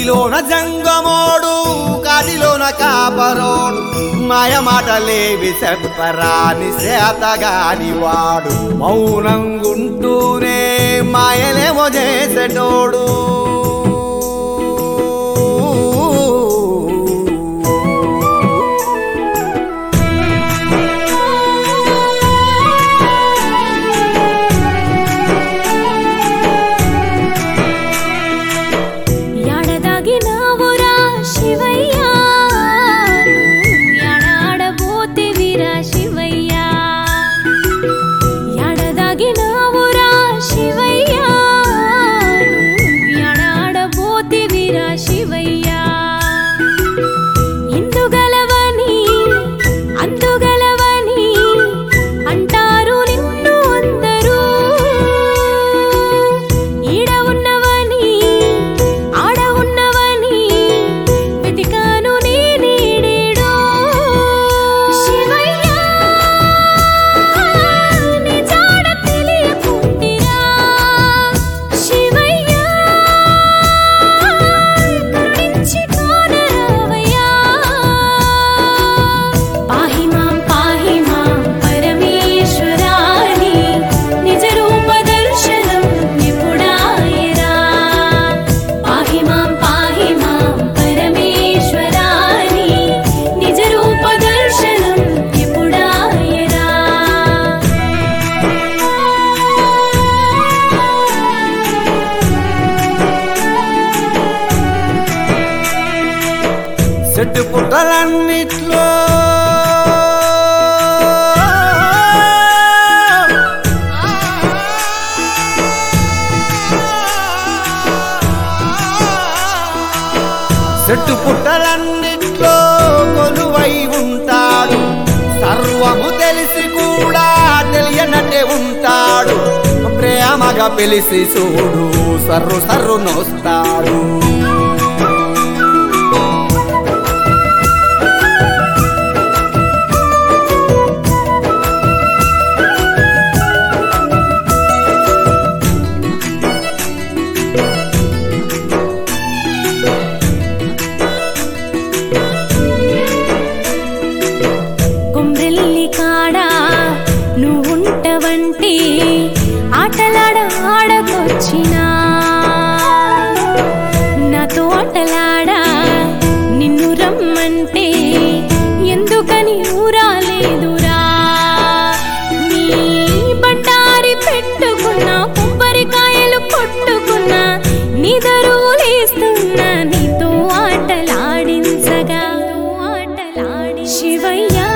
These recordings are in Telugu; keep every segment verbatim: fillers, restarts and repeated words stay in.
గుడిలోన జంగమోడు కాటిలోన కాపరోడు మాయ మాటలేవి చెప్పరాని చేతగాని వాడు మౌనంగుంటూనే మాయలేమో చేసేటోడు చెట్టు పుట్టలన్నిట్లో చెట్టు పుట్టలన్నిట్లో కొలువై ఉంటాడు సర్వము తెలిసి కూడా తెలియనట్టే ఉంటాడు ప్రేమగా పిలిచి చూడు సర్రు సర్రు నోస్తాడు ఆటలాడ ఆడకొచ్చినా నాతో ఆటలాడా నిన్ను రమ్మంటే ఎందుకని ఊరాలేదురా నీ బండారి పెట్టుకున్నా కొబ్బరికాయలు కొట్టుకున్నా నీ దరువులేస్తున్నా నీతో ఆటలాడించగా ఆటలాడి శివయ్యా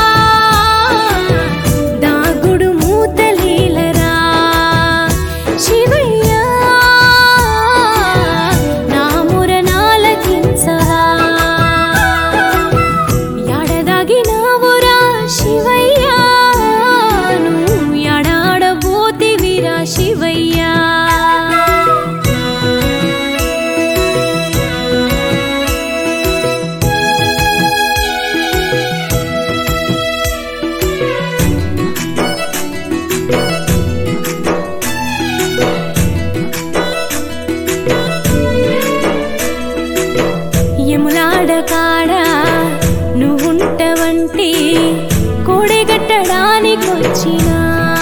కాడా నువ్వుంటవంటే కోడెగట్టడానికొచ్చినా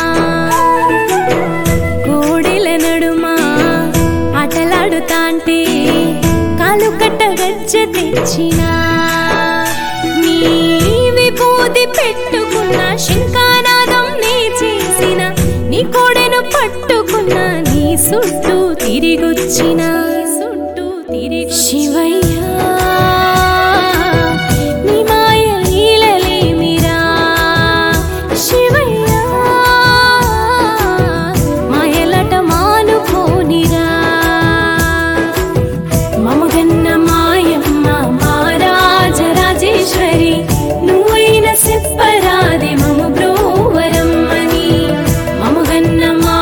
కోడెల నడుమా ఆటలాడుతాంటే కాలు కట్ట గజ్జ తెచ్చినా నీ విభూతి పెట్టుకున్న శంఖానాదం నీ చేసిన నీ కోడెను పట్టుకున్న నీ సుట్టూ తిరిగొచ్చిన సుట్టూ తిరిగి శివయ్యా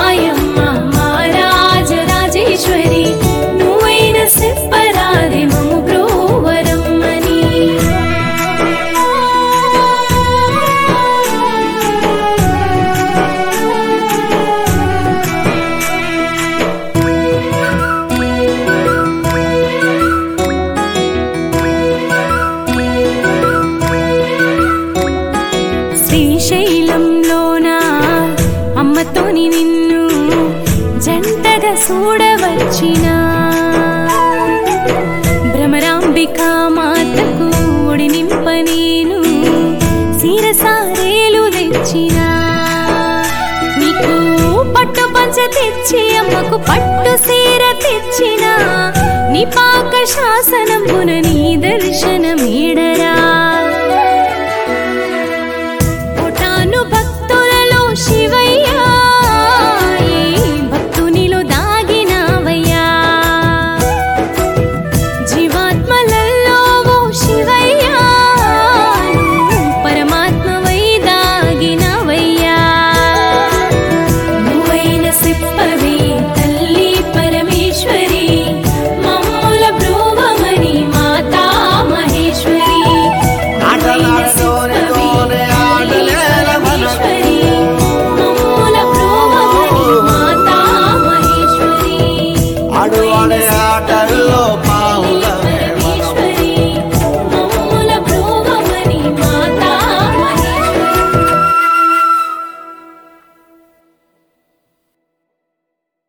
నువ్వైన చెప్పరాదే మము చూడవచ్చినా భ్రమరాంబికా మాతకు ఒడి నింప నేను సీరసారేలు తెచ్చినా నీకు పట్టు పంచ తెచ్చి అమ్మకు పట్టు సీర తెచ్చినా నీ పాక శాసనమున నీ దర్శనమేడరా